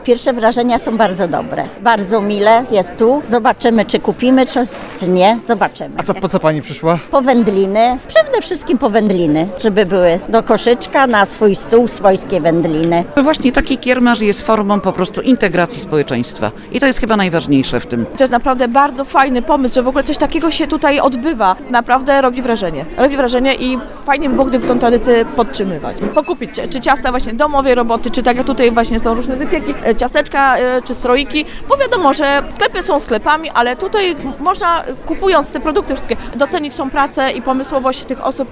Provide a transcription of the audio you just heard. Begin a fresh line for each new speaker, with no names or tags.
Pierwsze wrażenia są bardzo dobre. Bardzo mile jest tu. Zobaczymy, czy kupimy coś, czy nie. Zobaczymy.
A po co pani przyszła?
Po wędliny. Przede wszystkim po wędliny, żeby były do koszyczka, na swój stół swojskie wędliny.
To właśnie taki kiermasz jest formą po prostu integracji społeczeństwa. I to jest chyba najważniejsze w tym.
To jest naprawdę bardzo fajny pomysł, że w ogóle coś takiego się tutaj odbywa. Naprawdę robi wrażenie. Robi wrażenie i fajnie by było, gdyby tą tradycję podtrzymywać. Pokupić czy ciasta właśnie domowej roboty, czy tak jak tutaj właśnie są różne wypieki, ciasteczka czy stroiki, bo wiadomo, że sklepy są sklepami, ale tutaj można kupując te produkty wszystkie docenić tą pracę i pomysłowość tych osób,